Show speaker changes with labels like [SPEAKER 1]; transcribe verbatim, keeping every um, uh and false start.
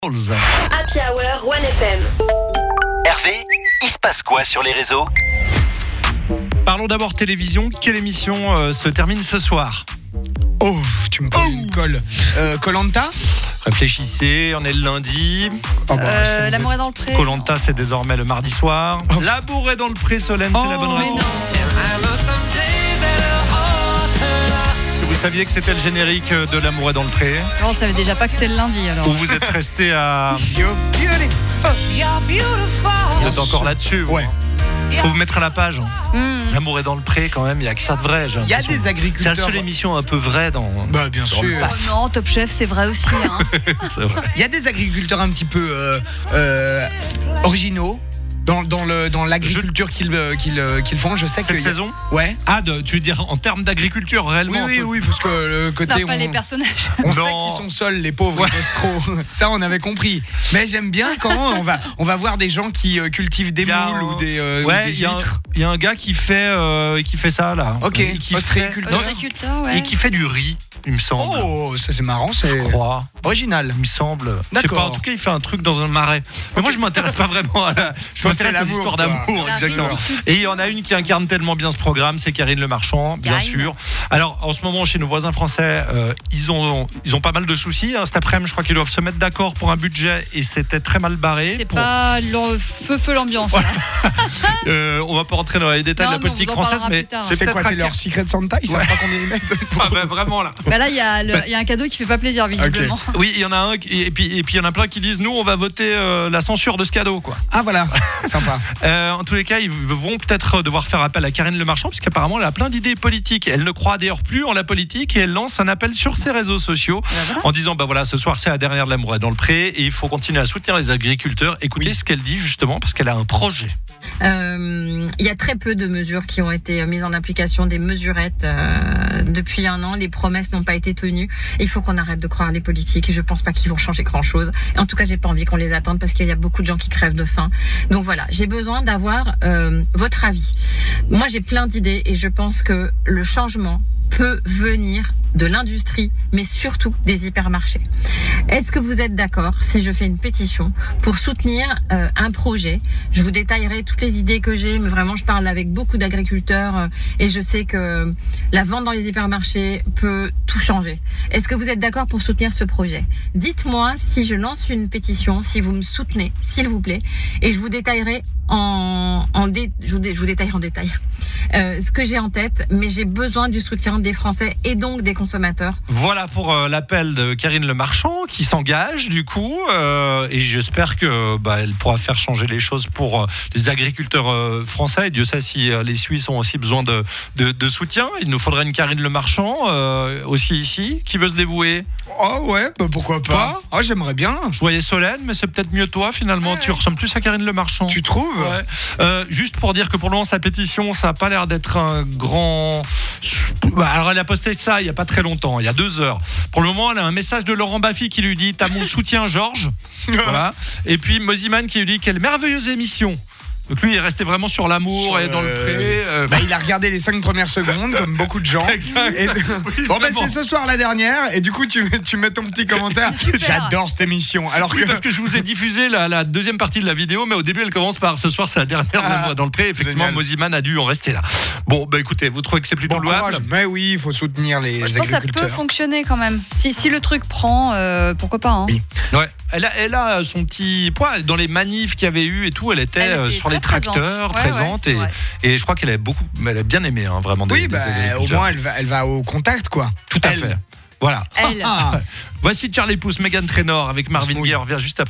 [SPEAKER 1] Happy Hour One F M.
[SPEAKER 2] Hervé, il se passe quoi sur les réseaux ?
[SPEAKER 3] Parlons d'abord télévision. Quelle émission euh, se termine ce soir ?
[SPEAKER 4] Oh, tu me poses oh. une colle. Euh, Koh-Lanta ?
[SPEAKER 3] Réfléchissez, on est le lundi.
[SPEAKER 5] Oh bah, euh, L'amour est dans le pré.
[SPEAKER 3] Koh-Lanta, c'est désormais le mardi soir. Oh. L'amour est dans le pré, Solène, oh, c'est la bonne réponse. Vous saviez que c'était le générique de L'amour est dans le pré ?
[SPEAKER 5] Oh, on savait déjà pas que c'était le lundi alors.
[SPEAKER 3] Ou vous êtes resté à... Vous êtes encore là-dessus.
[SPEAKER 4] Ouais.
[SPEAKER 3] Faut vous mettre à la page.
[SPEAKER 5] Mmh.
[SPEAKER 3] L'amour est dans le pré quand même, il n'y a que ça de vrai.
[SPEAKER 4] Il y a des agriculteurs.
[SPEAKER 3] C'est la seule émission un peu vraie dans.
[SPEAKER 4] Bah bien
[SPEAKER 3] dans
[SPEAKER 4] sûr.
[SPEAKER 5] Oh non, Top Chef c'est vrai aussi. Hein.
[SPEAKER 3] C'est vrai.
[SPEAKER 4] Il y a des agriculteurs un petit peu euh, euh, originaux. Dans, dans, le, dans l'agriculture je... qu'ils, qu'ils, qu'ils font, je sais que.
[SPEAKER 3] Cette saison
[SPEAKER 4] a... Ouais.
[SPEAKER 3] Ah, de, tu veux dire en termes d'agriculture réellement ?
[SPEAKER 4] Oui, oui, oui, parce que le côté.
[SPEAKER 5] Non, pas on... les personnages.
[SPEAKER 4] On
[SPEAKER 3] non.
[SPEAKER 4] sait qu'ils sont seuls, les pauvres nostros. Ça, on avait compris. Mais j'aime bien quand on va, on va voir des gens qui euh, cultivent des
[SPEAKER 3] a...
[SPEAKER 4] moules ou des, euh,
[SPEAKER 3] ouais,
[SPEAKER 4] ou des
[SPEAKER 3] y
[SPEAKER 4] huîtres.
[SPEAKER 3] Il y a un gars qui fait, euh, qui fait ça là.
[SPEAKER 4] Ok,
[SPEAKER 3] et qui
[SPEAKER 4] ostréiculteur.
[SPEAKER 5] Ostréiculteur, ouais.
[SPEAKER 3] Et qui fait du riz, il me semble.
[SPEAKER 4] Oh, ça c'est marrant, c'est.
[SPEAKER 3] Je crois.
[SPEAKER 4] Original.
[SPEAKER 3] Il me semble.
[SPEAKER 4] D'accord.
[SPEAKER 3] Je sais pas, en tout cas, il fait un truc dans un marais. Mais okay. Moi, je m'intéresse pas vraiment à la. Je
[SPEAKER 4] toi,
[SPEAKER 3] m'intéresse aux histoires d'amour. Exactement. Et il y en a une qui incarne tellement bien ce programme, c'est Karine Le Marchand, bien
[SPEAKER 5] Karine.
[SPEAKER 3] sûr. Alors, en ce moment, chez nos voisins français, euh, ils ont ils ont pas mal de soucis. Hein. Cet après-midi, je crois qu'ils doivent se mettre d'accord pour un budget et c'était très mal barré.
[SPEAKER 5] C'est
[SPEAKER 3] pour...
[SPEAKER 5] pas le feu feu l'ambiance.
[SPEAKER 3] Voilà. euh, on va pas rentrer dans les détails
[SPEAKER 5] non,
[SPEAKER 3] de la politique
[SPEAKER 5] non,
[SPEAKER 3] française, mais
[SPEAKER 4] c'est, c'est quoi, c'est leur Secret Santa ? Ils savent ouais. pas combien ils mettent.
[SPEAKER 3] Ah ben vraiment là.
[SPEAKER 5] Bah là, il y a le, il y a un cadeau qui fait pas plaisir visiblement.
[SPEAKER 3] Okay. Oui, il y en a un et puis et puis il y en a plein qui disent nous on va voter euh, la censure de ce cadeau quoi.
[SPEAKER 4] Ah voilà, sympa.
[SPEAKER 3] Euh, en tous les cas, ils vont peut-être devoir faire appel à Karine Le Marchand puisqu'apparemment elle a plein d'idées politiques. Elle ne croit d'ailleurs plus en la politique et elle lance un appel sur ses réseaux sociaux voilà. en disant bah voilà, ce soir c'est la dernière de L'amour est dans le pré et il faut continuer à soutenir les agriculteurs. Écoutez oui. ce qu'elle dit justement parce qu'elle a un projet.
[SPEAKER 6] Euh, il y a très peu de mesures qui ont été mises en application, des mesurettes euh, depuis un an. Les promesses n'ont pas été tenues. Il faut qu'on arrête de croire les politiques et je pense pas qu'ils vont changer grand-chose. Et en tout cas, j'ai pas envie qu'on les attende parce qu'il y a beaucoup de gens qui crèvent de faim. Donc voilà, j'ai besoin d'avoir euh, votre avis. Moi, j'ai plein d'idées et je pense que le changement peut venir de l'industrie, mais surtout des hypermarchés. Est-ce que vous êtes d'accord si je fais une pétition pour soutenir euh, un projet ? Je vous détaillerai toutes les idées que j'ai, mais vraiment je parle avec beaucoup d'agriculteurs euh, et je sais que la vente dans les hypermarchés peut tout changer. Est-ce que vous êtes d'accord pour soutenir ce projet ? Dites-moi si je lance une pétition, si vous me soutenez, s'il vous plaît, et je vous détaillerai en, en dé, je, vous dé, je vous détaillerai en détail euh, ce que j'ai en tête, mais j'ai besoin du soutien des Français et donc des consommateurs.
[SPEAKER 3] Voilà pour euh, l'appel de Karine Le Marchand qui s'engage du coup euh, et j'espère que bah, elle pourra faire changer les choses pour euh, les agriculteurs euh, français. Et Dieu sait si euh, les Suisses ont aussi besoin de, de, de soutien. Il nous faudrait une Karine Le Marchand euh, aussi ici qui veut se dévouer.
[SPEAKER 4] Oh ouais, bah pourquoi pas, pas Oh j'aimerais bien.
[SPEAKER 3] Je voyais Solène, mais c'est peut-être mieux toi finalement. Ouais. Tu ressembles plus à Karine Le Marchand.
[SPEAKER 4] Tu trouves ?
[SPEAKER 3] Ouais. Euh, juste pour dire que pour le moment sa pétition, ça a pas l'air d'être un grand. Bah, alors elle a posté ça il y a pas très longtemps, il y a deux heures. Pour le moment, elle a un message de Laurent Baffy qui lui dit t'as mon soutien Georges. Voilà. Et puis Moziman qui lui dit quelle merveilleuse émission. Donc lui, il est resté vraiment sur l'amour sur et dans le pré. Euh,
[SPEAKER 4] bah, il a regardé les cinq premières secondes, comme beaucoup de gens.
[SPEAKER 3] Exact.
[SPEAKER 4] Et...
[SPEAKER 3] Oui,
[SPEAKER 4] bon, bah, c'est ce soir la dernière, et du coup, tu mets, tu mets ton petit commentaire. J'adore cette émission. Alors
[SPEAKER 3] oui,
[SPEAKER 4] que...
[SPEAKER 3] parce que je vous ai diffusé la, la deuxième partie de la vidéo, mais au début, elle commence par ce soir, c'est la dernière ah, dans le pré. Effectivement, Moziman a dû en rester là. Bon, bah écoutez, vous trouvez que c'est plutôt
[SPEAKER 4] bon
[SPEAKER 3] louable ?
[SPEAKER 4] Mais oui, il faut soutenir les
[SPEAKER 5] Moi, je
[SPEAKER 4] agriculteurs.
[SPEAKER 5] Je pense que ça peut fonctionner quand même. Si, si le truc prend, euh, pourquoi pas hein.
[SPEAKER 3] Oui. Ouais. Elle a, elle a son petit poids dans les manifs qu'il y avait eu et tout. Elle était, elle était sur les tracteurs présente, ouais, ouais, et, et je crois qu'elle a beaucoup, elle a bien aimé hein, vraiment. Des,
[SPEAKER 4] oui, bah,
[SPEAKER 3] des
[SPEAKER 4] au moins elle va, elle va au contact quoi.
[SPEAKER 3] Tout à
[SPEAKER 4] elle.
[SPEAKER 3] fait. Voilà.
[SPEAKER 5] Elle.
[SPEAKER 3] Voici Charlie Puth, Meghan Trainor avec Marvin Gaye. On revient juste après.